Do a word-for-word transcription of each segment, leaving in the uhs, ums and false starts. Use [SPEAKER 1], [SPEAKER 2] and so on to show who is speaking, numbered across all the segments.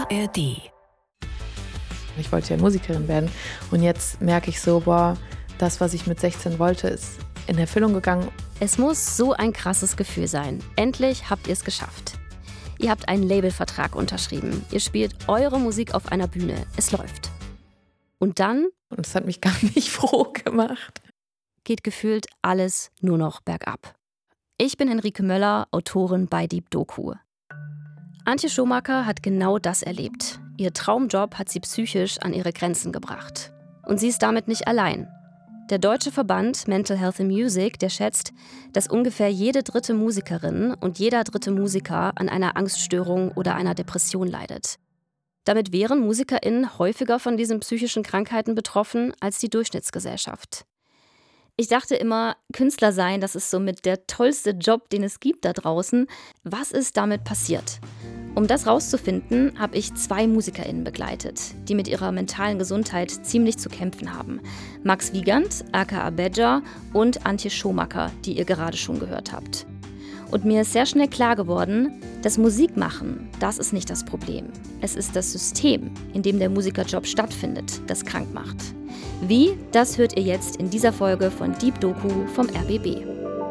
[SPEAKER 1] A R D.
[SPEAKER 2] Ich wollte ja Musikerin werden und jetzt merke ich so, boah, das, was ich mit sechzehn wollte, ist in Erfüllung gegangen.
[SPEAKER 3] Es muss so ein krasses Gefühl sein. Endlich habt ihr es geschafft. Ihr habt einen Labelvertrag unterschrieben. Ihr spielt eure Musik auf einer Bühne. Es läuft. Und dann?
[SPEAKER 2] Und das hat mich gar nicht froh gemacht.
[SPEAKER 3] Geht gefühlt alles nur noch bergab. Ich bin Henrike Möller, Autorin bei Deep Doku. Antje Schumacher hat genau das erlebt. Ihr Traumjob hat sie psychisch an ihre Grenzen gebracht. Und sie ist damit nicht allein. Der deutsche Verband Mental Health in Music, der schätzt, dass ungefähr jede dritte Musikerin und jeder dritte Musiker an einer Angststörung oder einer Depression leidet. Damit wären MusikerInnen häufiger von diesen psychischen Krankheiten betroffen als die Durchschnittsgesellschaft. Ich dachte immer, Künstler sein, das ist somit der tollste Job, den es gibt da draußen. Was ist damit passiert? Um das rauszufinden, habe ich zwei MusikerInnen begleitet, die mit ihrer mentalen Gesundheit ziemlich zu kämpfen haben. Max Wiegand, aka Badger, und Antje Schumacher, die ihr gerade schon gehört habt. Und mir ist sehr schnell klar geworden, das Musikmachen, das ist nicht das Problem. Es ist das System, in dem der Musikerjob stattfindet, das krank macht. Wie? Das hört ihr jetzt in dieser Folge von Deep Doku vom R B B.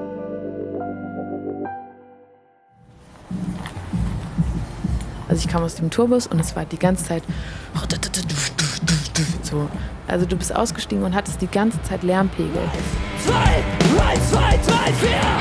[SPEAKER 2] Also ich kam aus dem Tourbus und es war die ganze Zeit so. Also du bist ausgestiegen und hattest die ganze Zeit Lärmpegel.
[SPEAKER 4] Zwei, drei, zwei, zwei, vier!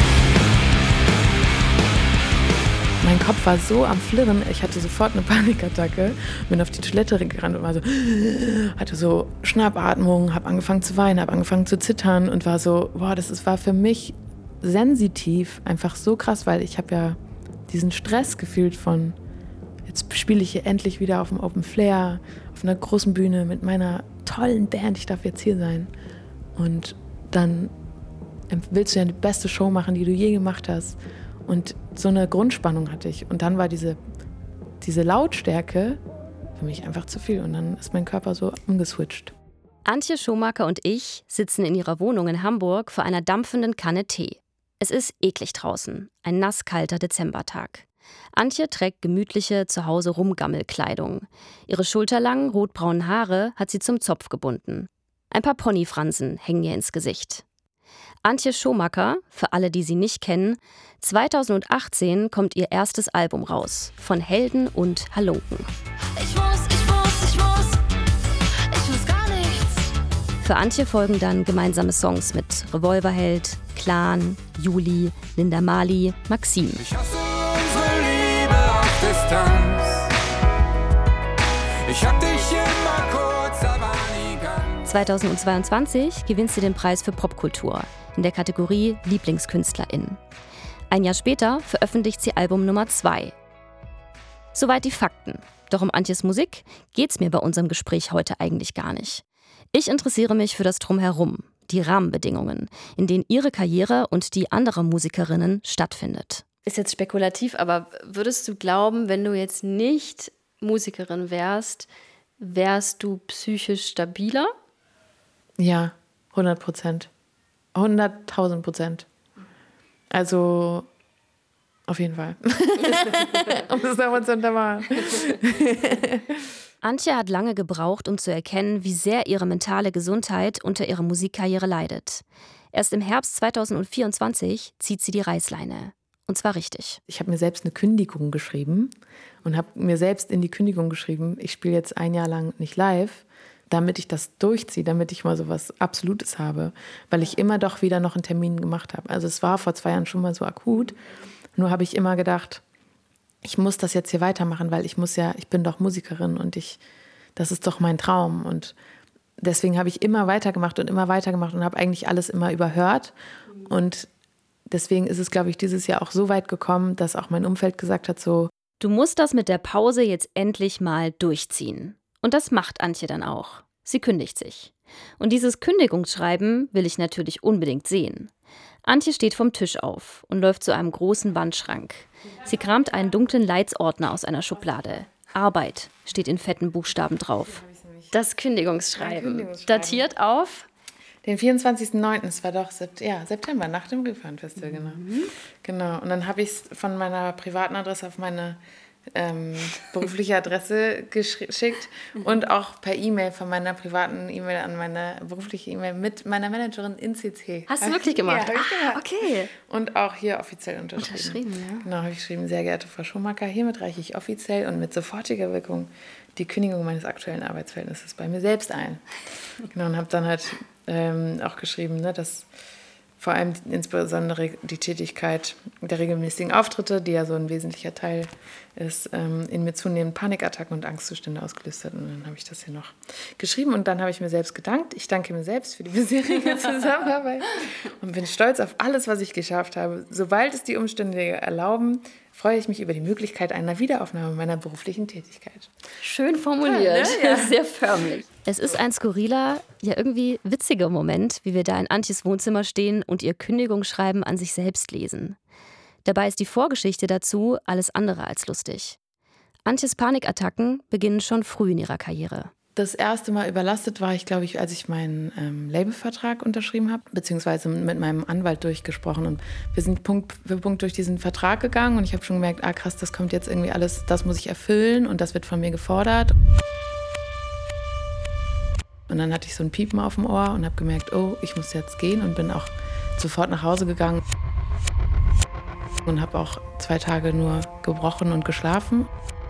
[SPEAKER 2] Mein Kopf war so am Flirren, ich hatte sofort eine Panikattacke, bin auf die Toilette gerannt und war so, hatte so Schnappatmung, habe angefangen zu weinen, habe angefangen zu zittern und war so, boah, das ist, war für mich sensitiv, einfach so krass, weil ich habe ja diesen Stress gefühlt von, jetzt spiele ich hier endlich wieder auf dem Open Flair, auf einer großen Bühne mit meiner tollen Band, ich darf jetzt hier sein. Und dann willst du ja die beste Show machen, die du je gemacht hast. Und so eine Grundspannung hatte ich. Und dann war diese, diese Lautstärke für mich einfach zu viel. Und dann ist mein Körper so umgeswitcht.
[SPEAKER 3] Antje Schumacher und ich sitzen in ihrer Wohnung in Hamburg vor einer dampfenden Kanne Tee. Es ist eklig draußen, ein nasskalter Dezembertag. Antje trägt gemütliche Zuhause-Rumgammelkleidung. Ihre schulterlangen, rotbraunen Haare hat sie zum Zopf gebunden. Ein paar Ponyfransen hängen ihr ins Gesicht. Antje Schumacher, für alle, die sie nicht kennen, zweitausendachtzehn kommt ihr erstes Album raus, von Helden und Halunken.
[SPEAKER 4] Ich muss, ich muss, ich muss, ich muss gar nichts.
[SPEAKER 3] Für Antje folgen dann gemeinsame Songs mit Revolverheld, Clan, Juli, Linda Mali, Maxim.
[SPEAKER 5] Ich hasse unsere Liebe auf Distanz. Ich hab dich immer kurz, aber nie ganz.
[SPEAKER 3] zweitausendzweiundzwanzig gewinnt sie den Preis für Popkultur in der Kategorie LieblingskünstlerInnen. Ein Jahr später veröffentlicht sie Album Nummer zwei. Soweit die Fakten. Doch um Antjes Musik geht's mir bei unserem Gespräch heute eigentlich gar nicht. Ich interessiere mich für das Drumherum, die Rahmenbedingungen, in denen ihre Karriere und die anderer Musikerinnen stattfindet.
[SPEAKER 6] Ist jetzt spekulativ, aber würdest du glauben, wenn du jetzt nicht Musikerin wärst, wärst du psychisch stabiler?
[SPEAKER 2] Ja, hundert Prozent. hunderttausend Prozent. Also, auf jeden Fall. Um das nochmal zu untermauern.
[SPEAKER 3] Antje hat lange gebraucht, um zu erkennen, wie sehr ihre mentale Gesundheit unter ihrer Musikkarriere leidet. Erst im Herbst zweitausendvierundzwanzig zieht sie die Reißleine. Und zwar richtig.
[SPEAKER 2] Ich habe mir selbst eine Kündigung geschrieben und habe mir selbst in die Kündigung geschrieben, ich spiele jetzt ein Jahr lang nicht live, damit ich das durchziehe, damit ich mal so was Absolutes habe, weil ich immer doch wieder noch einen Termin gemacht habe. Also es war vor zwei Jahren schon mal so akut, nur habe ich immer gedacht, ich muss das jetzt hier weitermachen, weil ich muss ja, ich bin doch Musikerin und ich, das ist doch mein Traum. Und deswegen habe ich immer weitergemacht und immer weitergemacht und habe eigentlich alles immer überhört. Und deswegen ist es, glaube ich, dieses Jahr auch so weit gekommen, dass auch mein Umfeld gesagt hat, so:
[SPEAKER 3] Du musst das mit der Pause jetzt endlich mal durchziehen. Und das macht Antje dann auch. Sie kündigt sich. Und dieses Kündigungsschreiben will ich natürlich unbedingt sehen. Antje steht vom Tisch auf und läuft zu einem großen Wandschrank. Sie kramt einen dunklen Leitsordner aus einer Schublade. Arbeit steht in fetten Buchstaben drauf.
[SPEAKER 6] Das Kündigungsschreiben.
[SPEAKER 2] Kündigungsschreiben.
[SPEAKER 6] Datiert auf?
[SPEAKER 2] Den vierundzwanzigsten neunten, es war doch Sept- ja, September, nach dem Reeperbahn-Festival, genau.
[SPEAKER 6] Mhm.
[SPEAKER 2] Genau, und dann habe ich es von meiner privaten Adresse auf meine ähm, berufliche Adresse geschickt und auch per E-Mail von meiner privaten E-Mail an meine berufliche E-Mail mit meiner Managerin in C C.
[SPEAKER 6] Hast du wirklich gemacht?
[SPEAKER 2] Ja, hab ich gemacht.
[SPEAKER 6] Ah, okay.
[SPEAKER 2] Und auch hier offiziell unterschrieben.
[SPEAKER 6] Unterschrieben, ja.
[SPEAKER 2] Genau, habe ich geschrieben, sehr geehrte Frau Schumacher, hiermit reiche ich offiziell und mit sofortiger Wirkung die Kündigung meines aktuellen Arbeitsverhältnisses bei mir selbst ein. Genau, und habe dann halt ähm, auch geschrieben, ne, dass vor allem insbesondere die Tätigkeit der regelmäßigen Auftritte, die ja so ein wesentlicher Teil ist, ähm, in mir zunehmend Panikattacken und Angstzustände ausgelöst hat. Und dann habe ich das hier noch geschrieben und dann habe ich mir selbst gedankt. Ich danke mir selbst für die bisherige Zusammenarbeit und bin stolz auf alles, was ich geschafft habe. Sobald es die Umstände erlauben, freue ich mich über die Möglichkeit einer Wiederaufnahme meiner beruflichen Tätigkeit.
[SPEAKER 6] Schön formuliert,
[SPEAKER 2] Ja, ne? Ja.
[SPEAKER 6] sehr förmlich.
[SPEAKER 3] Es ist ein skurriler, ja irgendwie witziger Moment, wie wir da in Antjes Wohnzimmer stehen und ihr Kündigungsschreiben an sich selbst lesen. Dabei ist die Vorgeschichte dazu alles andere als lustig. Antjes Panikattacken beginnen schon früh in ihrer Karriere.
[SPEAKER 2] Das erste Mal überlastet war ich, glaube ich, als ich meinen ähm, Labelvertrag unterschrieben habe, beziehungsweise mit meinem Anwalt durchgesprochen. Und wir sind Punkt für Punkt durch diesen Vertrag gegangen und ich habe schon gemerkt, ah krass, das kommt jetzt irgendwie alles, das muss ich erfüllen und das wird von mir gefordert. Und dann hatte ich so ein Piepen auf dem Ohr und habe gemerkt, oh, ich muss jetzt gehen und bin auch sofort nach Hause gegangen. Und habe auch zwei Tage nur gebrochen und geschlafen.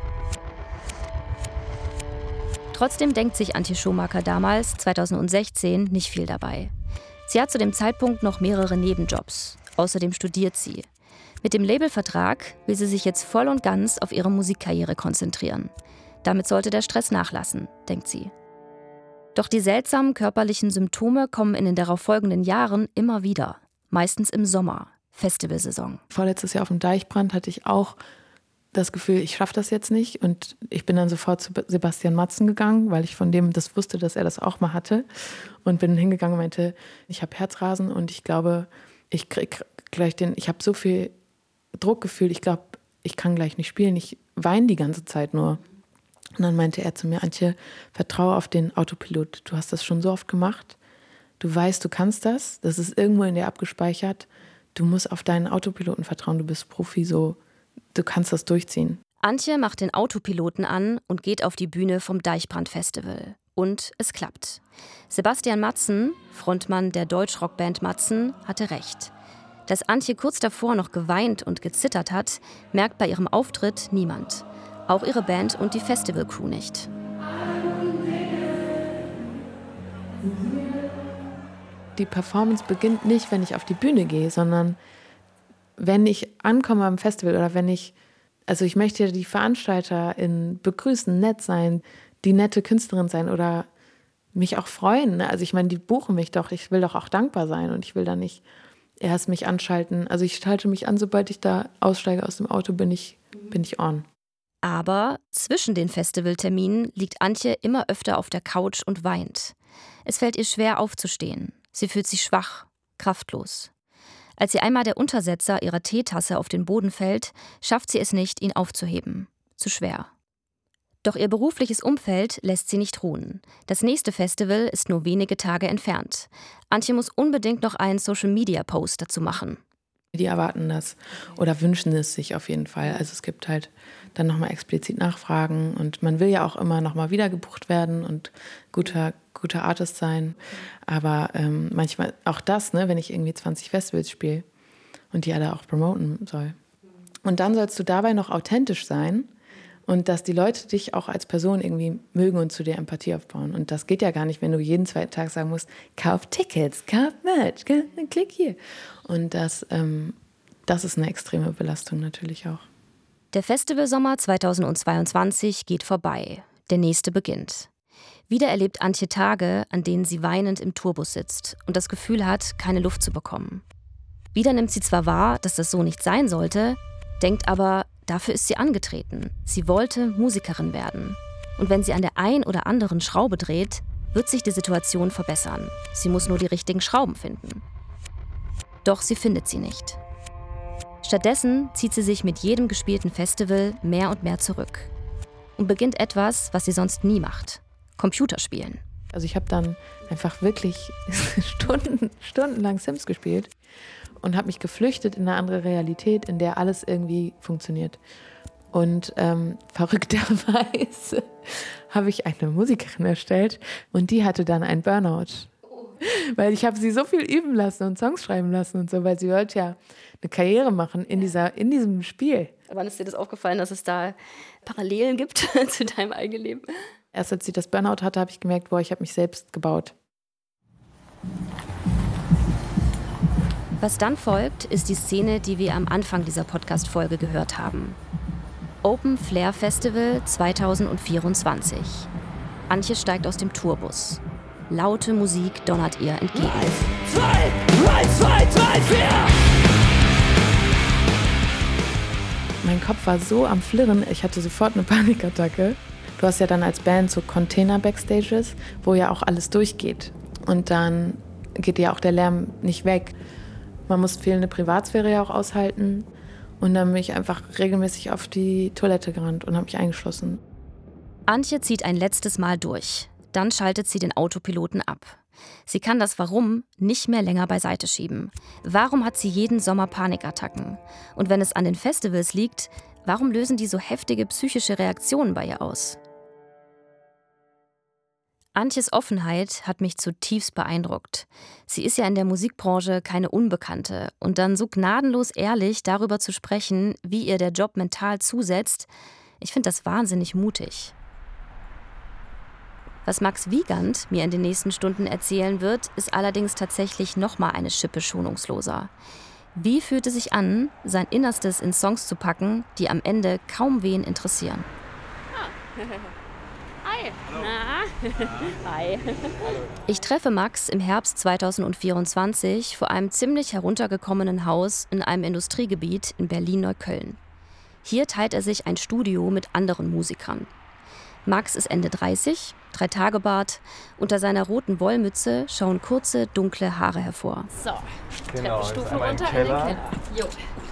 [SPEAKER 3] Trotzdem denkt sich Antje Schumacher damals, zweitausendsechzehn, nicht viel dabei. Sie hat zu dem Zeitpunkt noch mehrere Nebenjobs. Außerdem studiert sie. Mit dem Labelvertrag will sie sich jetzt voll und ganz auf ihre Musikkarriere konzentrieren. Damit sollte der Stress nachlassen, denkt sie. Doch die seltsamen körperlichen Symptome kommen in den darauffolgenden Jahren immer wieder. Meistens im Sommer, Festivalsaison.
[SPEAKER 2] Vorletztes Jahr auf dem Deichbrand hatte ich auch das Gefühl, ich schaffe das jetzt nicht. Und ich bin dann sofort zu Sebastian Matzen gegangen, weil ich von dem das wusste, dass er das auch mal hatte. Und bin hingegangen und meinte, ich habe Herzrasen und ich glaube, ich krieg gleich den, ich habe so viel Druckgefühl, ich glaube, ich kann gleich nicht spielen. Ich weine die ganze Zeit nur. Und dann meinte er zu mir, Antje, vertraue auf den Autopilot. Du hast das schon so oft gemacht. Du weißt, du kannst das. Das ist irgendwo in dir abgespeichert. Du musst auf deinen Autopiloten vertrauen. Du bist Profi, so. Du kannst das durchziehen.
[SPEAKER 3] Antje macht den Autopiloten an und geht auf die Bühne vom Deichbrand-Festival. Und es klappt. Sebastian Matzen, Frontmann der Deutschrockband Matzen, hatte recht. Dass Antje kurz davor noch geweint und gezittert hat, merkt bei ihrem Auftritt niemand. Auch ihre Band und die Festivalcrew nicht.
[SPEAKER 2] Die Performance beginnt nicht, wenn ich auf die Bühne gehe, sondern wenn ich ankomme am Festival oder wenn ich, also ich möchte die VeranstalterInnen begrüßen, nett sein, die nette Künstlerin sein oder mich auch freuen. Ne? Also ich meine, die buchen mich doch, ich will doch auch dankbar sein und ich will da nicht erst mich anschalten. Also ich schalte mich an, sobald ich da aussteige aus dem Auto, bin ich, bin ich on.
[SPEAKER 3] Aber zwischen den Festivalterminen liegt Antje immer öfter auf der Couch und weint. Es fällt ihr schwer aufzustehen. Sie fühlt sich schwach, kraftlos. Als ihr einmal der Untersetzer ihrer Teetasse auf den Boden fällt, schafft sie es nicht, ihn aufzuheben. Zu schwer. Doch ihr berufliches Umfeld lässt sie nicht ruhen. Das nächste Festival ist nur wenige Tage entfernt. Antje muss unbedingt noch einen Social-Media-Post dazu machen.
[SPEAKER 2] Die erwarten das oder wünschen es sich auf jeden Fall. Also es gibt halt dann nochmal explizit Nachfragen und man will ja auch immer nochmal wieder gebucht werden und guter, guter Artist sein. Aber ähm, manchmal auch das, ne, wenn ich irgendwie zwanzig Festivals spiele und die alle auch promoten soll. Und dann sollst du dabei noch authentisch sein und dass die Leute dich auch als Person irgendwie mögen und zu dir Empathie aufbauen. Und das geht ja gar nicht, wenn du jeden zweiten Tag sagen musst, kauf Tickets, kauf Merch, klick hier. Und das, ähm, das ist eine extreme Belastung natürlich auch.
[SPEAKER 3] Der Festivalsommer zweitausendzweiundzwanzig geht vorbei. Der nächste beginnt. Wieder erlebt Antje Tage, an denen sie weinend im Tourbus sitzt und das Gefühl hat, keine Luft zu bekommen. Wieder nimmt sie zwar wahr, dass das so nicht sein sollte, denkt aber, dafür ist sie angetreten. Sie wollte Musikerin werden. Und wenn sie an der ein oder anderen Schraube dreht, wird sich die Situation verbessern. Sie muss nur die richtigen Schrauben finden. Doch sie findet sie nicht. Stattdessen zieht sie sich mit jedem gespielten Festival mehr und mehr zurück und beginnt etwas, was sie sonst nie macht: Computerspielen.
[SPEAKER 2] Also ich habe dann einfach wirklich Stunden, stundenlang Sims gespielt und habe mich geflüchtet in eine andere Realität, in der alles irgendwie funktioniert. Und ähm, verrückterweise habe ich eine Musikerin erstellt und die hatte dann einen Burnout. Weil ich habe sie so viel üben lassen und Songs schreiben lassen und so, weil sie wollte ja eine Karriere machen in, dieser, in diesem Spiel.
[SPEAKER 6] Wann ist dir das aufgefallen, dass es da Parallelen gibt zu deinem eigenen Leben?
[SPEAKER 2] Erst als sie das Burnout hatte, habe ich gemerkt, boah, ich habe mich selbst gebaut.
[SPEAKER 3] Was dann folgt, ist die Szene, die wir am Anfang dieser Podcast-Folge gehört haben. Open Flair Festival zwanzig vierundzwanzig. Antje steigt aus dem Tourbus. Laute Musik donnert ihr entgegen.
[SPEAKER 1] eins, zwei, eins, zwei, zwei, vier!
[SPEAKER 2] Mein Kopf war so am Flirren, ich hatte sofort eine Panikattacke. Du hast ja dann als Band so Container-Backstages, wo ja auch alles durchgeht. Und dann geht ja auch der Lärm nicht weg. Man muss fehlende Privatsphäre ja auch aushalten. Und dann bin ich einfach regelmäßig auf die Toilette gerannt und habe mich eingeschlossen.
[SPEAKER 3] Antje zieht ein letztes Mal durch. Dann schaltet sie den Autopiloten ab. Sie kann das Warum nicht mehr länger beiseite schieben. Warum hat sie jeden Sommer Panikattacken? Und wenn es an den Festivals liegt, warum lösen die so heftige psychische Reaktionen bei ihr aus? Antjes Offenheit hat mich zutiefst beeindruckt. Sie ist ja in der Musikbranche keine Unbekannte. Und dann so gnadenlos ehrlich darüber zu sprechen, wie ihr der Job mental zusetzt, ich finde das wahnsinnig mutig. Was Max Wiegand mir in den nächsten Stunden erzählen wird, ist allerdings tatsächlich nochmal eine Schippe schonungsloser. Wie fühlt es sich an, sein Innerstes in Songs zu packen, die am Ende kaum wen interessieren?
[SPEAKER 6] Hi. Na? Hi.
[SPEAKER 3] Ich treffe Max im Herbst zwanzig vierundzwanzig vor einem ziemlich heruntergekommenen Haus in einem Industriegebiet in Berlin-Neukölln. Hier teilt er sich ein Studio mit anderen Musikern. Max ist Ende dreißig, Drei-Tage-Bart. Unter seiner roten Wollmütze schauen kurze, dunkle Haare hervor.
[SPEAKER 6] So,
[SPEAKER 7] Genau,
[SPEAKER 6] Treppenstufen
[SPEAKER 7] einmal
[SPEAKER 6] runter
[SPEAKER 7] im
[SPEAKER 6] in den
[SPEAKER 7] Keller.
[SPEAKER 6] Keller. Jo.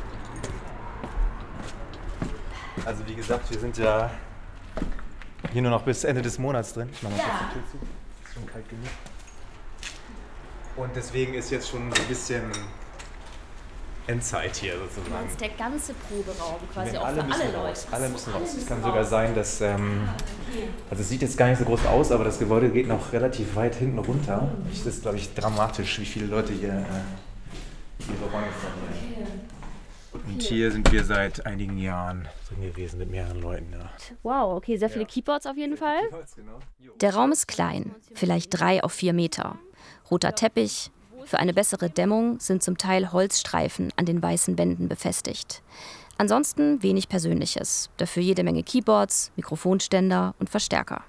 [SPEAKER 7] Also wie gesagt, wir sind ja hier nur noch bis Ende des Monats drin. Ich mach mal kurz die Tür zu. Ist schon kalt genug. Und deswegen ist jetzt schon so ein bisschen Endzeit hier sozusagen.
[SPEAKER 6] Das ist der ganze Proberaum quasi
[SPEAKER 7] Ja,
[SPEAKER 6] auch
[SPEAKER 7] alle
[SPEAKER 6] für
[SPEAKER 7] müssen
[SPEAKER 6] alle
[SPEAKER 7] raus.
[SPEAKER 6] Leute.
[SPEAKER 7] Alle müssen raus. Es
[SPEAKER 6] müssen
[SPEAKER 7] kann sogar
[SPEAKER 6] raus.
[SPEAKER 7] sein, dass, ähm, also es sieht jetzt gar nicht so groß aus, aber das Gebäude geht noch relativ weit hinten runter. Das ist, glaube ich, dramatisch, wie viele Leute hier äh, ihre Räume verlieren. Und hier sind wir seit einigen Jahren drin gewesen mit mehreren Leuten. Ja.
[SPEAKER 6] Wow, okay, sehr viele Keyboards auf jeden Fall.
[SPEAKER 3] Der Raum ist klein, vielleicht drei auf vier Meter. Roter Teppich. Für eine bessere Dämmung sind zum Teil Holzstreifen an den weißen Wänden befestigt. Ansonsten wenig Persönliches. Dafür jede Menge Keyboards, Mikrofonständer und Verstärker.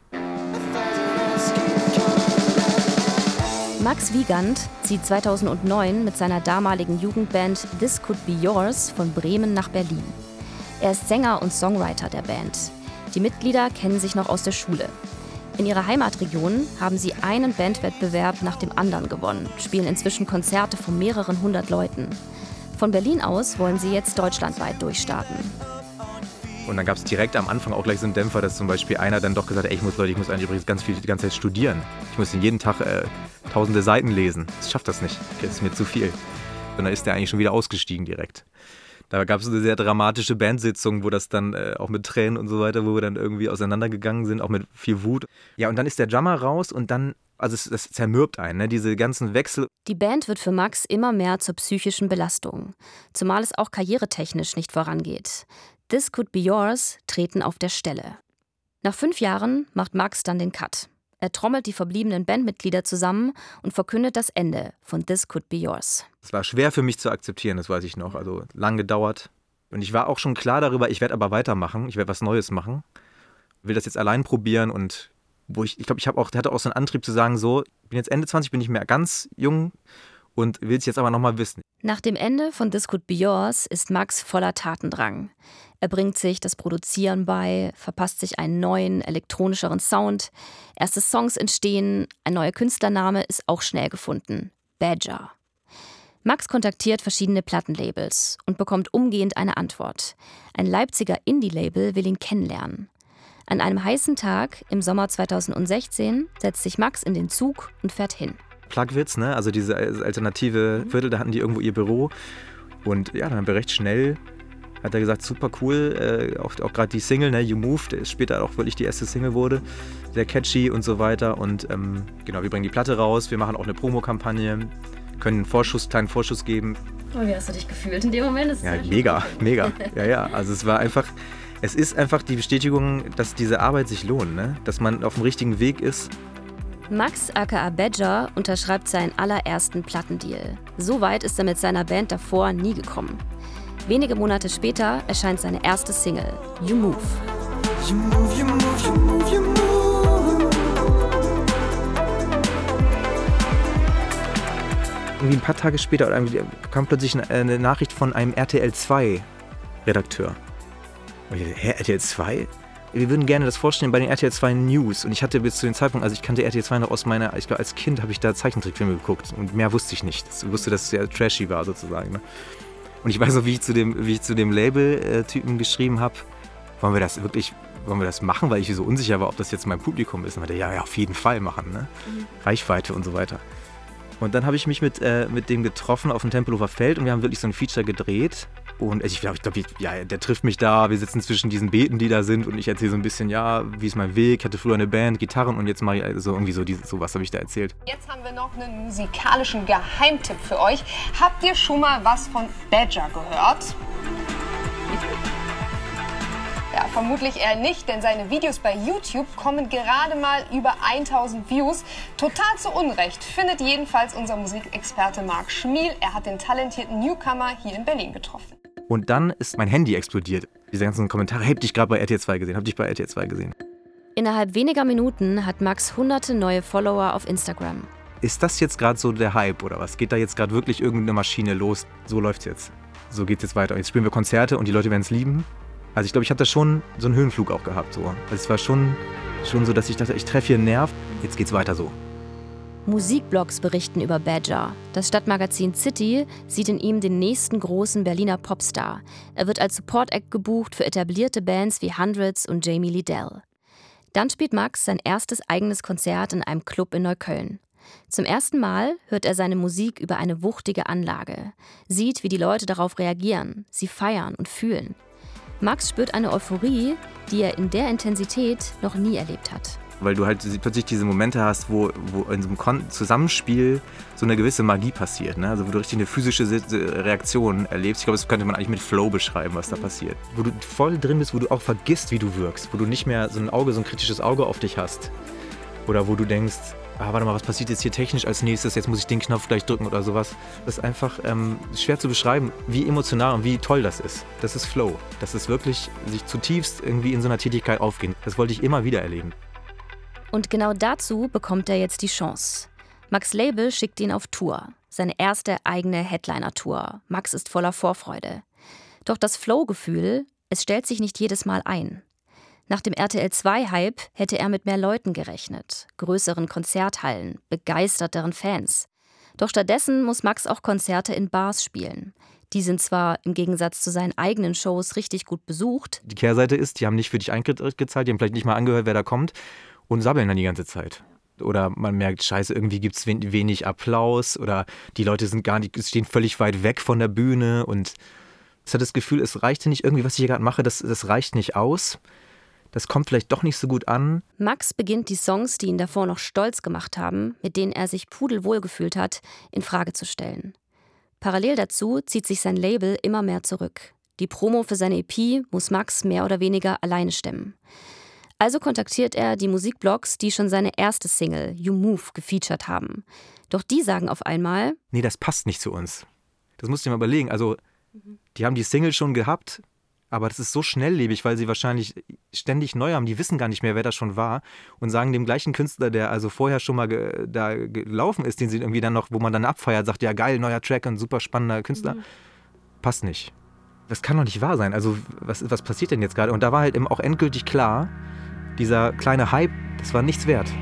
[SPEAKER 3] Max Wiegand zieht zweitausendneun mit seiner damaligen Jugendband This Could Be Yours von Bremen nach Berlin. Er ist Sänger und Songwriter der Band. Die Mitglieder kennen sich noch aus der Schule. In ihrer Heimatregion haben sie einen Bandwettbewerb nach dem anderen gewonnen, spielen inzwischen Konzerte von mehreren hundert Leuten. Von Berlin aus wollen sie jetzt deutschlandweit durchstarten.
[SPEAKER 7] Und dann gab es direkt am Anfang auch gleich so einen Dämpfer, dass zum Beispiel einer dann doch gesagt hat, ey, ich muss Leute, ich muss eigentlich übrigens ganz viel die ganze Zeit studieren. Ich muss jeden Tag äh, tausende Seiten lesen. Ich schaff das nicht. Das ist mir zu viel. Und dann ist der eigentlich schon wieder ausgestiegen direkt. Da gab es eine sehr dramatische Bandsitzung, wo das dann äh, auch mit Tränen und so weiter, wo wir dann irgendwie auseinandergegangen sind, auch mit viel Wut. Ja, und dann ist der Drummer raus und dann, also es, das zermürbt einen, ne? Diese ganzen Wechsel.
[SPEAKER 3] Die Band wird für Max immer mehr zur psychischen Belastung, zumal es auch karrieretechnisch nicht vorangeht. This Could Be Yours treten auf der Stelle. Nach fünf Jahren macht Max dann den Cut. Er trommelt die verbliebenen Bandmitglieder zusammen und verkündet das Ende von This Could Be Yours.
[SPEAKER 7] Es war schwer für mich zu akzeptieren, das weiß ich noch. Also lang gedauert. Und ich war auch schon klar darüber, ich werde aber weitermachen. Ich werde was Neues machen. Will das jetzt allein probieren. Und wo ich, ich glaube, ich habe auch, hatte auch so einen Antrieb zu sagen, so, ich bin jetzt Ende zwanzig, bin nicht mehr ganz jung und will es jetzt aber nochmal wissen.
[SPEAKER 3] Nach dem Ende von This Could Be Yours ist Max voller Tatendrang. Er bringt sich das Produzieren bei, verpasst sich einen neuen, elektronischeren Sound. Erste Songs entstehen, ein neuer Künstlername ist auch schnell gefunden. Badger. Max kontaktiert verschiedene Plattenlabels und bekommt umgehend eine Antwort. Ein Leipziger Indie-Label will ihn kennenlernen. An einem heißen Tag im Sommer zweitausendsechzehn setzt sich Max in den Zug und fährt hin.
[SPEAKER 7] Plagwitz, ne? Also diese alternative Viertel, da hatten die irgendwo ihr Büro. Und ja, dann haben wir recht schnell Hat er gesagt, super cool, äh, auch, auch gerade die Single, ne, You Move, der später auch wirklich die erste Single wurde, sehr catchy und so weiter. Und ähm, genau, wir bringen die Platte raus, wir machen auch eine Promokampagne, können einen Vorschuss, kleinen Vorschuss geben.
[SPEAKER 6] Oh, wie hast du dich gefühlt in dem Moment? Das
[SPEAKER 7] ja, mega, mega. Ja, ja, also es war einfach, es ist einfach die Bestätigung, dass diese Arbeit sich lohnt, ne? Dass man auf dem richtigen Weg ist.
[SPEAKER 3] Max aka Badger unterschreibt seinen allerersten Plattendeal. So weit ist er mit seiner Band davor nie gekommen. Wenige Monate später erscheint seine erste Single, You Move.
[SPEAKER 5] You move, you move, you move, you move.
[SPEAKER 7] Irgendwie ein paar Tage später kam plötzlich eine Nachricht von einem R T L zwei Redakteur. Und ich dachte, hä, R T L zwei? Wir würden gerne das vorstellen bei den R T L zwei News. Und ich hatte bis zu dem Zeitpunkt, also ich kannte R T L zwei noch aus meiner, ich glaube als Kind habe ich da Zeichentrickfilme geguckt. Und mehr wusste ich nicht. Ich wusste, dass es sehr trashy war sozusagen. Ne? Und ich weiß noch, wie ich zu dem, wie ich zu dem Label-Typen geschrieben habe, wollen wir das wirklich, wollen wir das machen, weil ich so unsicher war, ob das jetzt mein Publikum ist. Und meinte, ja, ja, auf jeden Fall machen, ne? Mhm. Reichweite und so weiter. Und dann habe ich mich mit, äh, mit dem getroffen auf dem Tempelhofer Feld und wir haben wirklich so ein Feature gedreht. Und ich glaube, ich glaub, ja, der trifft mich da, wir sitzen zwischen diesen Beeten, die da sind und ich erzähle so ein bisschen, ja, wie ist mein Weg, ich hatte früher eine Band, Gitarren und jetzt mache ich so irgendwie so, diese, so was habe ich da erzählt.
[SPEAKER 8] Jetzt haben wir noch einen musikalischen Geheimtipp für euch. Habt ihr schon mal was von Badger gehört? Ja, vermutlich eher nicht, denn seine Videos bei YouTube kommen gerade mal über tausend Views. Total zu Unrecht, findet jedenfalls unser Musikexperte Marc Schmiel. Er hat den talentierten Newcomer hier in Berlin getroffen.
[SPEAKER 7] Und dann ist mein Handy explodiert. Diese ganzen Kommentare, hab dich gerade bei R T L zwei gesehen, hab dich bei R T L zwei gesehen.
[SPEAKER 3] Innerhalb weniger Minuten hat Max hunderte neue Follower auf Instagram.
[SPEAKER 7] Ist das jetzt gerade so der Hype oder was? Geht da jetzt gerade wirklich irgendeine Maschine los? So läuft's jetzt. So geht's jetzt weiter. Jetzt spielen wir Konzerte und die Leute werden es lieben. Also ich glaube, ich habe da schon so einen Höhenflug auch gehabt. So. Also es war schon, schon so, dass ich dachte, ich treffe hier einen Nerv, jetzt geht's weiter so.
[SPEAKER 3] Musikblogs berichten über Badger. Das Stadtmagazin City sieht in ihm den nächsten großen Berliner Popstar. Er wird als Support-Act gebucht für etablierte Bands wie Hundreds und Jamie Liddell. Dann spielt Max sein erstes eigenes Konzert in einem Club in Neukölln. Zum ersten Mal hört er seine Musik über eine wuchtige Anlage, sieht, wie die Leute darauf reagieren, sie feiern und fühlen. Max spürt eine Euphorie, die er in der Intensität noch nie erlebt hat.
[SPEAKER 7] Weil du halt plötzlich diese Momente hast, wo, wo in so einem Kon- Zusammenspiel so eine gewisse Magie passiert. Ne? Also wo du richtig eine physische Reaktion erlebst. Ich glaube, das könnte man eigentlich mit Flow beschreiben, was da passiert. Wo du voll drin bist, wo du auch vergisst, wie du wirkst. Wo du nicht mehr so ein Auge, so ein kritisches Auge auf dich hast. Oder wo du denkst, ah, warte mal, was passiert jetzt hier technisch als nächstes? Jetzt muss ich den Knopf gleich drücken oder sowas. Das ist einfach ähm, schwer zu beschreiben, wie emotional und wie toll das ist. Das ist Flow. Das ist wirklich sich zutiefst irgendwie in so einer Tätigkeit aufgehen. Das wollte ich immer wieder erleben.
[SPEAKER 3] Und genau dazu bekommt er jetzt die Chance. Max' Label schickt ihn auf Tour. Seine erste eigene Headliner-Tour. Max ist voller Vorfreude. Doch das Flow-Gefühl, es stellt sich nicht jedes Mal ein. Nach dem R T L zwei Hype hätte er mit mehr Leuten gerechnet, größeren Konzerthallen, begeisterteren Fans. Doch stattdessen muss Max auch Konzerte in Bars spielen. Die sind zwar im Gegensatz zu seinen eigenen Shows richtig gut besucht.
[SPEAKER 7] Die Kehrseite ist, die haben nicht für dich Eintritt gezahlt, die haben vielleicht nicht mal angehört, wer da kommt und sabbeln dann die ganze Zeit. Oder man merkt, scheiße, irgendwie gibt es wenig Applaus oder die Leute sind gar nicht, stehen völlig weit weg von der Bühne und es hat das Gefühl, es reicht nicht irgendwie, was ich hier gerade mache, das, das reicht nicht aus. Das kommt vielleicht doch nicht so gut an.
[SPEAKER 3] Max beginnt die Songs, die ihn davor noch stolz gemacht haben, mit denen er sich pudelwohl gefühlt hat, in Frage zu stellen. Parallel dazu zieht sich sein Label immer mehr zurück. Die Promo für seine E P muss Max mehr oder weniger alleine stemmen. Also kontaktiert er die Musikblogs, die schon seine erste Single, You Move, gefeatured haben. Doch die sagen auf einmal:
[SPEAKER 7] Nee, das passt nicht zu uns. Das musst du dir mal überlegen. Also, die haben die Single schon gehabt, aber das ist so schnelllebig, weil sie wahrscheinlich ständig neu haben. Die wissen gar nicht mehr, wer das schon war und sagen dem gleichen Künstler, der also vorher schon mal ge- da gelaufen ist, den sie irgendwie dann noch, wo man dann abfeiert, sagt, ja geil, neuer Track und super spannender Künstler, mhm. passt nicht. Das kann doch nicht wahr sein. Also was, was passiert denn jetzt gerade? Und da war halt eben auch endgültig klar, dieser kleine Hype, das war nichts wert.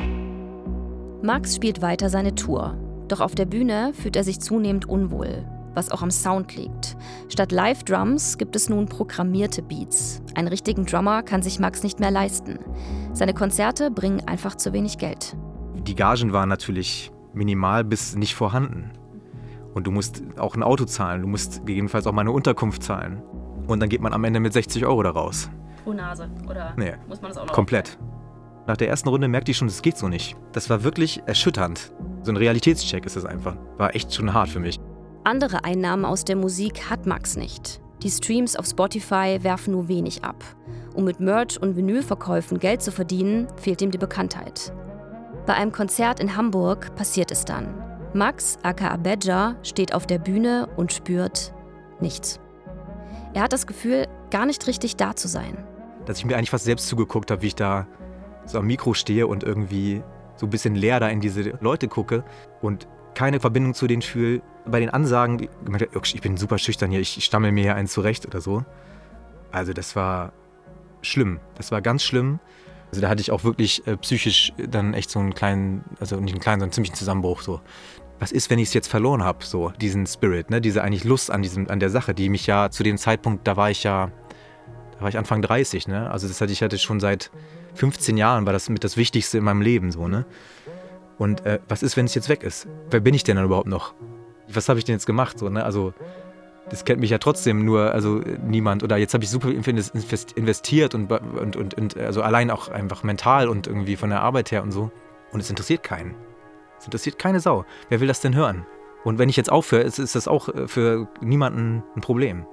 [SPEAKER 3] Max spielt weiter seine Tour. Doch auf der Bühne fühlt er sich zunehmend unwohl, was auch am Sound liegt. Statt Live-Drums gibt es nun programmierte Beats. Einen richtigen Drummer kann sich Max nicht mehr leisten. Seine Konzerte bringen einfach zu wenig Geld.
[SPEAKER 7] Die Gagen waren natürlich minimal bis nicht vorhanden. Und du musst auch ein Auto zahlen, du musst gegebenenfalls auch mal eine Unterkunft zahlen. Und dann geht man am Ende mit sechzig Euro da raus.
[SPEAKER 3] Pro Nase, oder
[SPEAKER 7] Nee,
[SPEAKER 3] muss man das auch noch?
[SPEAKER 7] komplett. Nach der ersten Runde merkte ich schon, das geht so nicht. Das war wirklich erschütternd. So ein Realitätscheck ist das einfach. War echt schon hart für mich.
[SPEAKER 3] Andere Einnahmen aus der Musik hat Max nicht. Die Streams auf Spotify werfen nur wenig ab. Um mit Merch und Vinylverkäufen Geld zu verdienen, fehlt ihm die Bekanntheit. Bei einem Konzert in Hamburg passiert es dann. Max, aka Badger, steht auf der Bühne und spürt nichts. Er hat das Gefühl, gar nicht richtig da zu sein.
[SPEAKER 7] Dass ich mir eigentlich fast selbst zugeguckt habe, wie ich da so am Mikro stehe und irgendwie so ein bisschen leer da in diese Leute gucke und keine Verbindung zu denen fühle. Bei den Ansagen, ich bin super schüchtern hier, ich stammel mir hier einen zurecht oder so. Also das war schlimm, das war ganz schlimm. Also da hatte ich auch wirklich äh, psychisch dann echt so einen kleinen, also nicht einen kleinen, sondern einen ziemlichen Zusammenbruch. So. Was ist, wenn ich es jetzt verloren habe, so diesen Spirit, ne? Diese eigentlich Lust an, diesem, an der Sache, die mich ja zu dem Zeitpunkt, da war ich ja, da war ich Anfang dreißig, ne? Also das hatte ich hatte schon seit fünfzehn Jahren, war das mit das Wichtigste in meinem Leben, so, ne? Und äh, was ist, wenn es jetzt weg ist? Wer bin ich denn dann überhaupt noch? Was habe ich denn jetzt gemacht, so, ne? Also das kennt mich ja trotzdem nur, also niemand. Oder jetzt habe ich super investiert und, und, und, und also allein auch einfach mental und irgendwie von der Arbeit her und so. Und es interessiert keinen. Es interessiert keine Sau. Wer will das denn hören? Und wenn ich jetzt aufhöre, ist, ist das auch für niemanden ein Problem.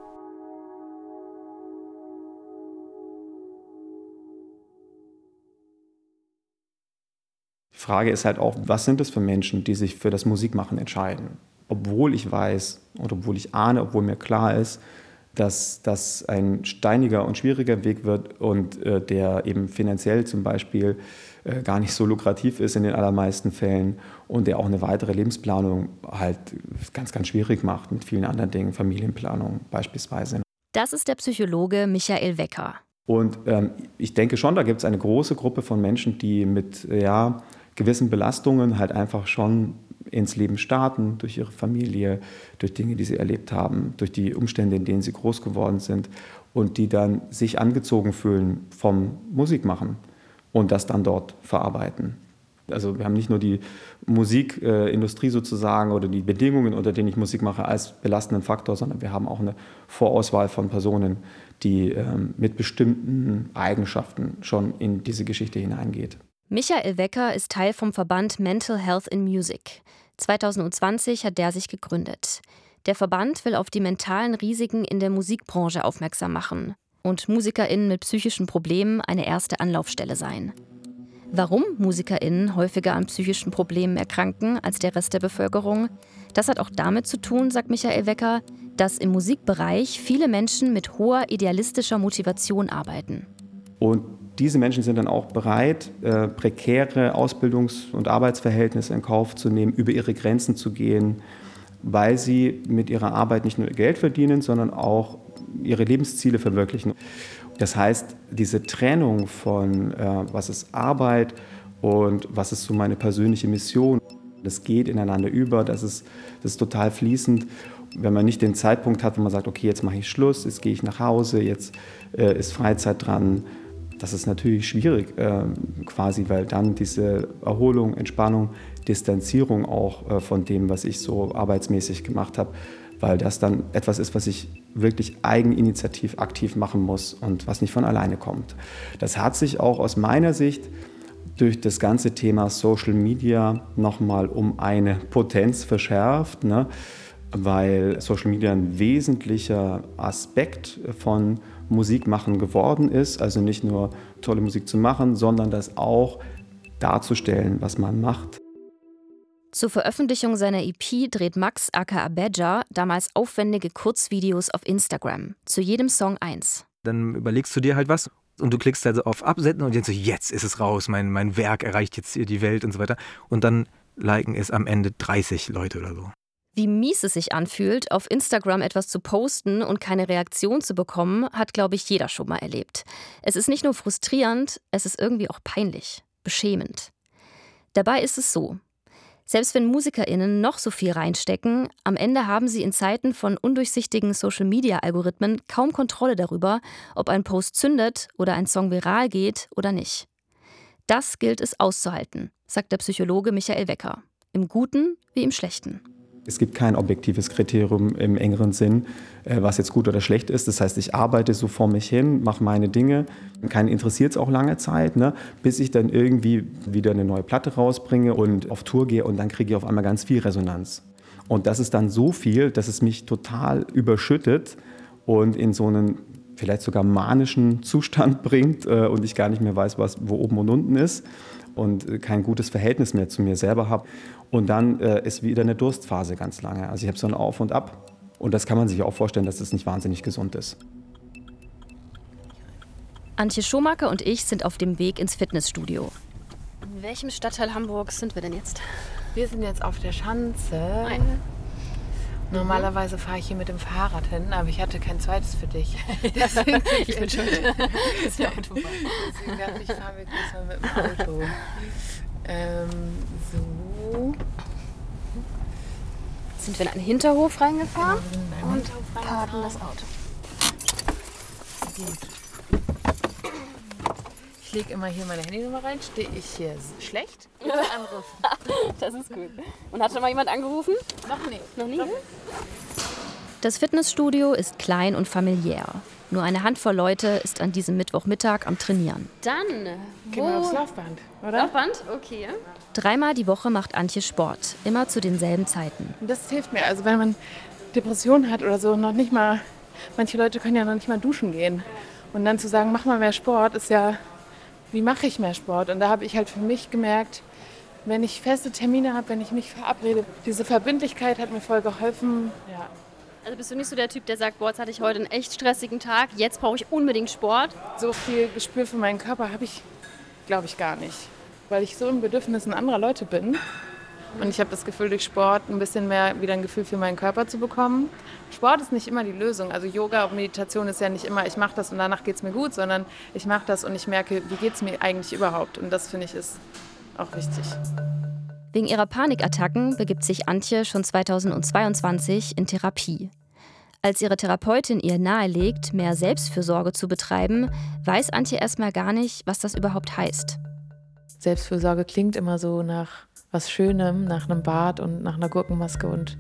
[SPEAKER 9] Die Frage ist halt auch, was sind es für Menschen, die sich für das Musikmachen entscheiden? Obwohl ich weiß oder obwohl ich ahne, obwohl mir klar ist, dass das ein steiniger und schwieriger Weg wird und äh, der eben finanziell zum Beispiel äh, gar nicht so lukrativ ist in den allermeisten Fällen und der auch eine weitere Lebensplanung halt ganz, ganz schwierig macht mit vielen anderen Dingen, Familienplanung beispielsweise.
[SPEAKER 3] Das ist der Psychologe Michael Wecker.
[SPEAKER 9] Und ähm, ich denke schon, da gibt es eine große Gruppe von Menschen, die mit ja, gewissen Belastungen halt einfach schon ins Leben starten, durch ihre Familie, durch Dinge, die sie erlebt haben, durch die Umstände, in denen sie groß geworden sind und die dann sich angezogen fühlen vom Musikmachen und das dann dort verarbeiten. Also wir haben nicht nur die Musikindustrie sozusagen oder die Bedingungen, unter denen ich Musik mache, als belastenden Faktor, sondern wir haben auch eine Vorauswahl von Personen, die ähm, mit bestimmten Eigenschaften schon in diese Geschichte hineingeht.
[SPEAKER 3] Michael Wecker ist Teil vom Verband Mental Health in Music. zwanzig zwanzig hat der sich gegründet. Der Verband will auf die mentalen Risiken in der Musikbranche aufmerksam machen und MusikerInnen mit psychischen Problemen eine erste Anlaufstelle sein. Warum MusikerInnen häufiger an psychischen Problemen erkranken als der Rest der Bevölkerung, das hat auch damit zu tun, sagt Michael Wecker, dass im Musikbereich viele Menschen mit hoher idealistischer Motivation arbeiten.
[SPEAKER 9] Und diese Menschen sind dann auch bereit, äh, prekäre Ausbildungs- und Arbeitsverhältnisse in Kauf zu nehmen, über ihre Grenzen zu gehen, weil sie mit ihrer Arbeit nicht nur Geld verdienen, sondern auch ihre Lebensziele verwirklichen. Das heißt, diese Trennung von, äh, was ist Arbeit und was ist so meine persönliche Mission, das geht ineinander über, das ist, das ist total fließend. Wenn man nicht den Zeitpunkt hat, wo man sagt, okay, jetzt mache ich Schluss, jetzt gehe ich nach Hause, jetzt äh, ist Freizeit dran, das ist natürlich schwierig, äh, quasi, weil dann diese Erholung, Entspannung, Distanzierung auch äh, von dem, was ich so arbeitsmäßig gemacht habe, weil das dann etwas ist, was ich wirklich eigeninitiativ aktiv machen muss und was nicht von alleine kommt. Das hat sich auch aus meiner Sicht durch das ganze Thema Social Media nochmal um eine Potenz verschärft, ne? Weil Social Media ein wesentlicher Aspekt von Musikmachen geworden ist. Also nicht nur tolle Musik zu machen, sondern das auch darzustellen, was man macht.
[SPEAKER 3] Zur Veröffentlichung seiner E P dreht Max aka Badger damals aufwendige Kurzvideos auf Instagram. Zu jedem Song eins.
[SPEAKER 7] Dann überlegst du dir halt was und du klickst also auf Absenden und denkst so, jetzt ist es raus, mein, mein Werk erreicht jetzt hier die Welt und so weiter. Und dann liken es am Ende dreißig Leute oder so.
[SPEAKER 3] Wie mies es sich anfühlt, auf Instagram etwas zu posten und keine Reaktion zu bekommen, hat, glaube ich, jeder schon mal erlebt. Es ist nicht nur frustrierend, es ist irgendwie auch peinlich, beschämend. Dabei ist es so: Selbst wenn MusikerInnen noch so viel reinstecken, am Ende haben sie in Zeiten von undurchsichtigen Social-Media-Algorithmen kaum Kontrolle darüber, ob ein Post zündet oder ein Song viral geht oder nicht. Das gilt es auszuhalten, sagt der Psychologe Michael Wecker. Im Guten wie im Schlechten.
[SPEAKER 9] Es gibt kein objektives Kriterium im engeren Sinn, was jetzt gut oder schlecht ist. Das heißt, ich arbeite so vor mich hin, mache meine Dinge. Keinen interessiert es auch lange Zeit, ne? Bis ich dann irgendwie wieder eine neue Platte rausbringe und auf Tour gehe und dann kriege ich auf einmal ganz viel Resonanz. Und das ist dann so viel, dass es mich total überschüttet und in so einen vielleicht sogar manischen Zustand bringt äh, und ich gar nicht mehr weiß, was, wo oben und unten ist und kein gutes Verhältnis mehr zu mir selber habe. Und dann äh, ist wieder eine Durstphase ganz lange. Also ich habe so ein Auf und Ab. Und das kann man sich auch vorstellen, dass das nicht wahnsinnig gesund ist.
[SPEAKER 3] Antje Schomaker und ich sind auf dem Weg ins Fitnessstudio.
[SPEAKER 6] In welchem Stadtteil Hamburgs sind wir denn jetzt?
[SPEAKER 2] Wir sind jetzt auf der Schanze.
[SPEAKER 6] Nein.
[SPEAKER 2] Normalerweise fahre ich hier mit dem Fahrrad hin, aber ich hatte kein zweites für dich. Deswegen
[SPEAKER 6] Ich bin schuld.
[SPEAKER 2] ist der Autobahn. Deswegen dachte ich, fahren wir kurz mal mit dem Auto. Ähm, so.
[SPEAKER 6] Sind wir in einen Hinterhof reingefahren
[SPEAKER 2] Wir sind in einen
[SPEAKER 6] und
[SPEAKER 2] Hinterhof
[SPEAKER 6] parken
[SPEAKER 2] reingefahren.
[SPEAKER 6] das Auto.
[SPEAKER 2] Gut. Ich lege immer hier meine Handynummer rein. Stehe ich hier schlecht? Bitte anrufen.
[SPEAKER 6] Das ist gut. Und hat schon mal jemand angerufen?
[SPEAKER 2] Noch nicht.
[SPEAKER 6] Noch nie?
[SPEAKER 3] Das Fitnessstudio ist klein und familiär. Nur eine Handvoll Leute ist an diesem Mittwochmittag am Trainieren.
[SPEAKER 6] Dann,
[SPEAKER 2] Gehen wir aufs Laufband, oder?
[SPEAKER 6] Laufband? Okay. Ja.
[SPEAKER 3] Dreimal die Woche macht Antje Sport, immer zu denselben Zeiten.
[SPEAKER 2] Und das hilft mir. Also wenn man Depressionen hat oder so, noch nicht mal, manche Leute können ja noch nicht mal duschen gehen. Und dann zu sagen, mach mal mehr Sport, ist ja, wie mache ich mehr Sport? Und da habe ich halt für mich gemerkt, wenn ich feste Termine habe, wenn ich mich verabrede, diese Verbindlichkeit hat mir voll geholfen. Ja.
[SPEAKER 6] Also bist du nicht so der Typ, der sagt, boah, jetzt hatte ich heute einen echt stressigen Tag, jetzt brauche ich unbedingt Sport?
[SPEAKER 2] So viel Gespür für meinen Körper habe ich, glaube ich, gar nicht. Weil ich so im Bedürfnissen anderer Leute bin. Und ich habe das Gefühl, durch Sport ein bisschen mehr wieder ein Gefühl für meinen Körper zu bekommen. Sport ist nicht immer die Lösung. Also Yoga und Meditation ist ja nicht immer, ich mache das und danach geht es mir gut, sondern ich mache das und ich merke, wie geht es mir eigentlich überhaupt. Und das finde ich ist auch wichtig.
[SPEAKER 3] Wegen ihrer Panikattacken begibt sich Antje schon zweitausendzweiundzwanzig in Therapie. Als ihre Therapeutin ihr nahelegt, mehr Selbstfürsorge zu betreiben, weiß Antje erstmal gar nicht, was das überhaupt heißt.
[SPEAKER 2] Selbstfürsorge klingt immer so nach was Schönem, nach einem Bad und nach einer Gurkenmaske und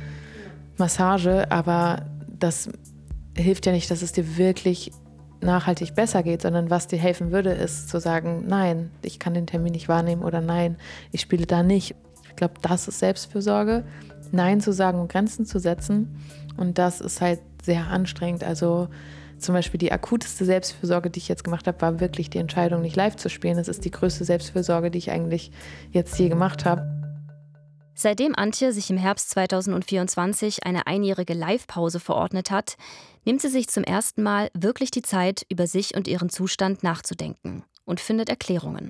[SPEAKER 2] Massage, aber das hilft ja nicht, dass es dir wirklich nachhaltig besser geht, sondern was dir helfen würde, ist zu sagen, nein, ich kann den Termin nicht wahrnehmen oder nein, ich spiele da nicht. Ich glaube, das ist Selbstfürsorge, Nein zu sagen und Grenzen zu setzen und das ist halt sehr anstrengend. Also zum Beispiel die akuteste Selbstfürsorge, die ich jetzt gemacht habe, war wirklich die Entscheidung, nicht live zu spielen. Das ist die größte Selbstfürsorge, die ich eigentlich jetzt je gemacht habe.
[SPEAKER 3] Seitdem Antje sich im Herbst zweitausendvierundzwanzig eine einjährige Live-Pause verordnet hat, nimmt sie sich zum ersten Mal wirklich die Zeit, über sich und ihren Zustand nachzudenken und findet Erklärungen.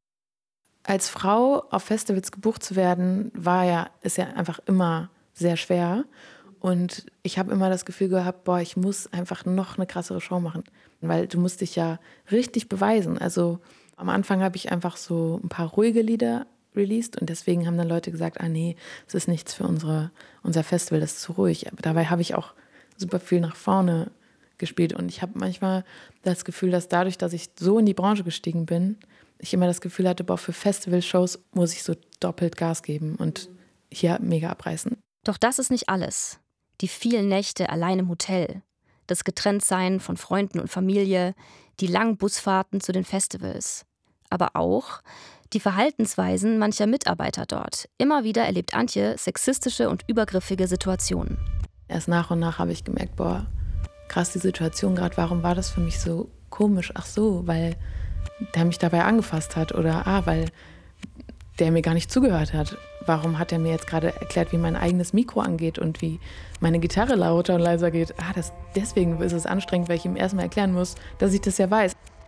[SPEAKER 2] Als Frau auf Festivals gebucht zu werden, war ja, ist ja einfach immer sehr schwer. Und ich habe immer das Gefühl gehabt, boah, ich muss einfach noch eine krassere Show machen. Weil du musst dich ja richtig beweisen. Also am Anfang habe ich einfach so ein paar ruhige Lieder released und deswegen haben dann Leute gesagt, ah nee, es ist nichts für unsere, unser Festival, das ist zu ruhig. Aber dabei habe ich auch super viel nach vorne gespielt und ich habe manchmal das Gefühl, dass dadurch, dass ich so in die Branche gestiegen bin, ich immer das Gefühl hatte, boah, für Festivalshows muss ich so doppelt Gas geben und hier mega abreißen.
[SPEAKER 3] Doch das ist nicht alles. Die vielen Nächte allein im Hotel, das Getrenntsein von Freunden und Familie, die langen Busfahrten zu den Festivals. Aber auch die Verhaltensweisen mancher Mitarbeiter dort. Immer wieder erlebt Antje sexistische und übergriffige Situationen.
[SPEAKER 2] Erst nach und nach habe ich gemerkt, boah, krass die Situation gerade, warum war das für mich so komisch? Ach so, weil der mich dabei angefasst hat oder ah, weil der mir gar nicht zugehört hat. Warum hat er mir jetzt gerade erklärt, wie mein eigenes Mikro angeht und wie meine Gitarre lauter und leiser geht? Ah, das, deswegen ist es anstrengend, weil ich ihm erstmal erklären muss, dass ich das ja weiß.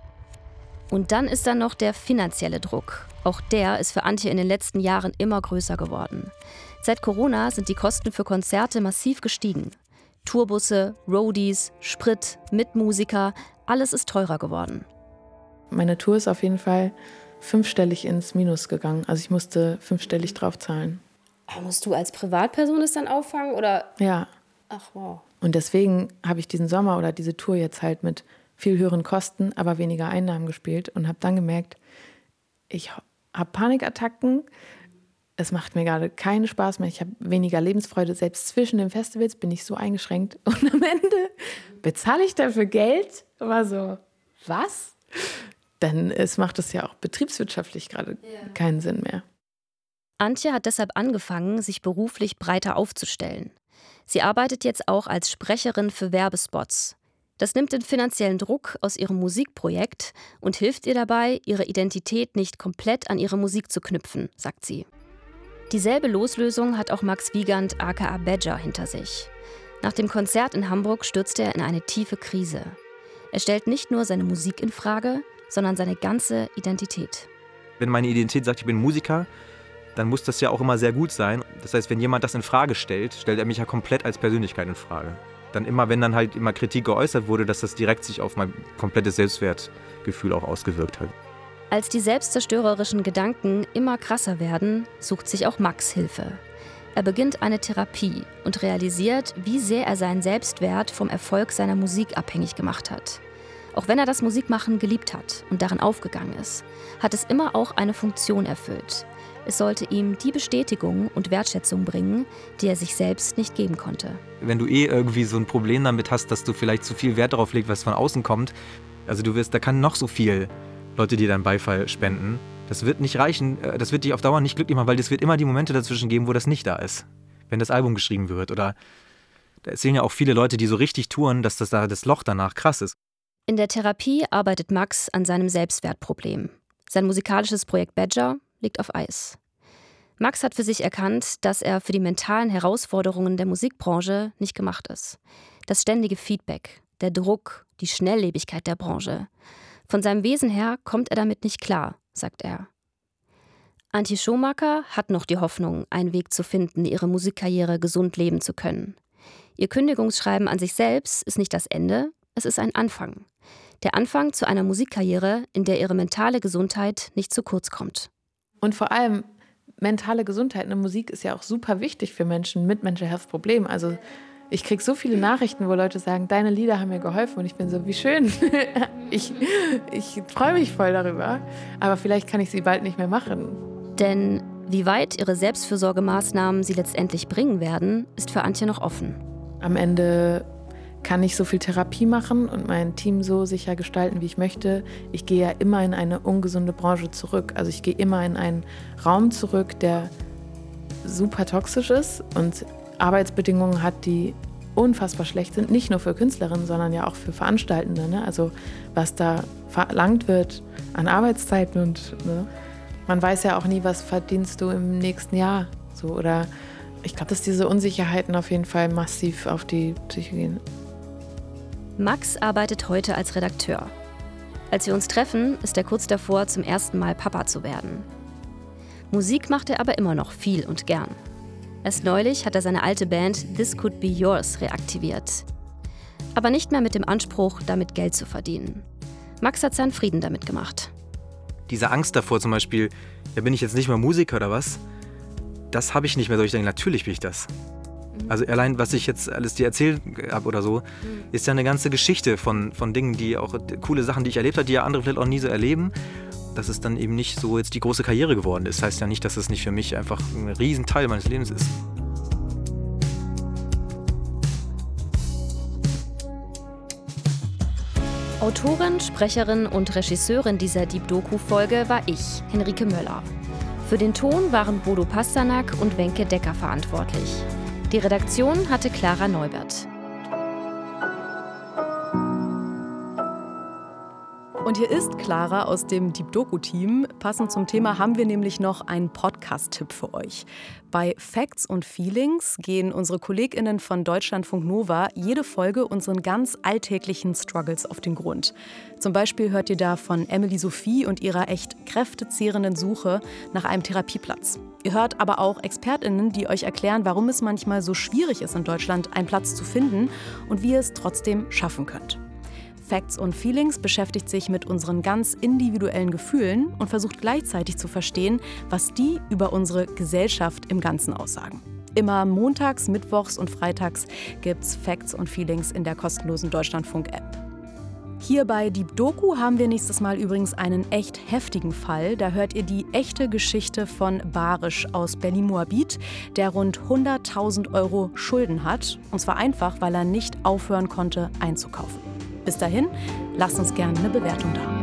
[SPEAKER 3] Und dann ist da noch der finanzielle Druck. Auch der ist für Antje in den letzten Jahren immer größer geworden. Seit Corona sind die Kosten für Konzerte massiv gestiegen. Tourbusse, Roadies, Sprit, Mitmusiker, alles ist teurer geworden.
[SPEAKER 2] Meine Tour ist auf jeden Fall fünfstellig ins Minus gegangen. Also ich musste fünfstellig draufzahlen.
[SPEAKER 6] Aber musst du als Privatperson das dann auffangen oder?
[SPEAKER 2] Ja.
[SPEAKER 6] Ach wow.
[SPEAKER 2] Und deswegen habe ich diesen Sommer oder diese Tour jetzt halt mit viel höheren Kosten, aber weniger Einnahmen gespielt und habe dann gemerkt, ich habe Panikattacken es macht mir gerade keinen Spaß mehr, ich habe weniger Lebensfreude, selbst zwischen den Festivals bin ich so eingeschränkt und am Ende bezahle ich dafür Geld, war so, was? Denn es macht es ja auch betriebswirtschaftlich gerade ja. keinen Sinn mehr.
[SPEAKER 3] Antje hat deshalb angefangen, sich beruflich breiter aufzustellen. Sie arbeitet jetzt auch als Sprecherin für Werbespots. Das nimmt den finanziellen Druck aus ihrem Musikprojekt und hilft ihr dabei, ihre Identität nicht komplett an ihre Musik zu knüpfen, sagt sie. Dieselbe Loslösung hat auch Max Wiegand aka Badger hinter sich. Nach dem Konzert in Hamburg stürzte er in eine tiefe Krise. Er stellt nicht nur seine Musik in Frage, sondern seine ganze Identität.
[SPEAKER 7] Wenn meine Identität sagt, ich bin Musiker, dann muss das ja auch immer sehr gut sein. Das heißt, wenn jemand das in Frage stellt, stellt er mich ja komplett als Persönlichkeit in Frage. Dann immer, wenn dann halt immer Kritik geäußert wurde, dass das direkt sich auf mein komplettes Selbstwertgefühl auch ausgewirkt hat.
[SPEAKER 3] Als die selbstzerstörerischen Gedanken immer krasser werden, sucht sich auch Max Hilfe. Er beginnt eine Therapie und realisiert, wie sehr er seinen Selbstwert vom Erfolg seiner Musik abhängig gemacht hat. Auch wenn er das Musikmachen geliebt hat und darin aufgegangen ist, hat es immer auch eine Funktion erfüllt. Es sollte ihm die Bestätigung und Wertschätzung bringen, die er sich selbst nicht geben konnte.
[SPEAKER 7] Wenn du eh irgendwie so ein Problem damit hast, dass du vielleicht zu viel Wert darauf legst, was von außen kommt, also du wirst, da kann noch so viel Leute dir dann Beifall spenden. Das wird nicht reichen, das wird dich auf Dauer nicht glücklich machen, weil es wird immer die Momente dazwischen geben, wo das nicht da ist. Wenn das Album geschrieben wird oder da erzählen ja auch viele Leute, die so richtig touren, dass das, da, das Loch danach krass ist.
[SPEAKER 3] In der Therapie arbeitet Max an seinem Selbstwertproblem. Sein musikalisches Projekt Badger liegt auf Eis. Max hat für sich erkannt, dass er für die mentalen Herausforderungen der Musikbranche nicht gemacht ist. Das ständige Feedback, der Druck, die Schnelllebigkeit der Branche. Von seinem Wesen her kommt er damit nicht klar, sagt er. Antje Schomaker hat noch die Hoffnung, einen Weg zu finden, ihre Musikkarriere gesund leben zu können. Ihr Kündigungsschreiben an sich selbst ist nicht das Ende, es ist ein Anfang. Der Anfang zu einer Musikkarriere, in der ihre mentale Gesundheit nicht zu kurz kommt.
[SPEAKER 2] Und vor allem mentale Gesundheit in der Musik ist ja auch super wichtig für Menschen mit Mental Health Problemen. Also ich kriege so viele Nachrichten, wo Leute sagen, deine Lieder haben mir geholfen und ich bin so, wie schön. ich ich freue mich voll darüber, aber vielleicht kann ich sie bald nicht mehr machen.
[SPEAKER 3] Denn wie weit ihre Selbstfürsorgemaßnahmen sie letztendlich bringen werden, ist für Antje noch offen.
[SPEAKER 2] Am Ende kann ich so viel Therapie machen und mein Team so sicher gestalten, wie ich möchte. Ich gehe ja immer in eine ungesunde Branche zurück. Also ich gehe immer in einen Raum zurück, der super toxisch ist und Arbeitsbedingungen hat, die unfassbar schlecht sind. Nicht nur für Künstlerinnen, sondern ja auch für Veranstaltende. Ne? Also was da verlangt wird an Arbeitszeiten und ne? Man weiß ja auch nie, was verdienst du im nächsten Jahr. So, oder ich glaube, dass diese Unsicherheiten auf jeden Fall massiv auf die Psyche gehen.
[SPEAKER 3] Max arbeitet heute als Redakteur. Als wir uns treffen, ist er kurz davor, zum ersten Mal Papa zu werden. Musik macht er aber immer noch viel und gern. Erst neulich hat er seine alte Band This Could Be Yours reaktiviert. Aber nicht mehr mit dem Anspruch, damit Geld zu verdienen. Max hat seinen Frieden damit gemacht.
[SPEAKER 7] Diese Angst davor zum Beispiel, ja, bin ich jetzt nicht mehr Musiker oder was? Das habe ich nicht mehr so. Ich denke, natürlich bin ich das. Also allein, was ich jetzt alles dir erzählt habe oder so, ist ja eine ganze Geschichte von, von Dingen, die auch coole Sachen, die ich erlebt habe, die ja andere vielleicht auch nie so erleben. Dass es dann eben nicht so jetzt die große Karriere geworden ist. Das heißt ja nicht, dass es nicht für mich einfach ein Riesenteil meines Lebens ist.
[SPEAKER 3] Autorin, Sprecherin und Regisseurin dieser Deep-Doku-Folge war ich, Henrike Möller. Für den Ton waren Bodo Pasternak und Wenke Decker verantwortlich. Die Redaktion hatte Clara Neubert.
[SPEAKER 10] Und hier ist Clara aus dem Deep-Doku-Team. Passend zum Thema haben wir nämlich noch einen Podcast-Tipp für euch. Bei Facts und Feelings gehen unsere KollegInnen von Deutschlandfunk Nova jede Folge unseren ganz alltäglichen Struggles auf den Grund. Zum Beispiel hört ihr da von Emily Sophie und ihrer echt kräftezehrenden Suche nach einem Therapieplatz. Ihr hört aber auch ExpertInnen, die euch erklären, warum es manchmal so schwierig ist, in Deutschland einen Platz zu finden und wie ihr es trotzdem schaffen könnt. Facts und Feelings beschäftigt sich mit unseren ganz individuellen Gefühlen und versucht gleichzeitig zu verstehen, was die über unsere Gesellschaft im Ganzen aussagen. Immer montags, mittwochs und freitags gibt's Facts und Feelings in der kostenlosen Deutschlandfunk-App. Hier bei Deep Doku haben wir nächstes Mal übrigens einen echt heftigen Fall. Da hört ihr die echte Geschichte von Barisch aus Berlin-Moabit, der rund hunderttausend Euro Schulden hat. Und zwar einfach, weil er nicht aufhören konnte einzukaufen. Bis dahin, lasst uns gerne eine Bewertung da.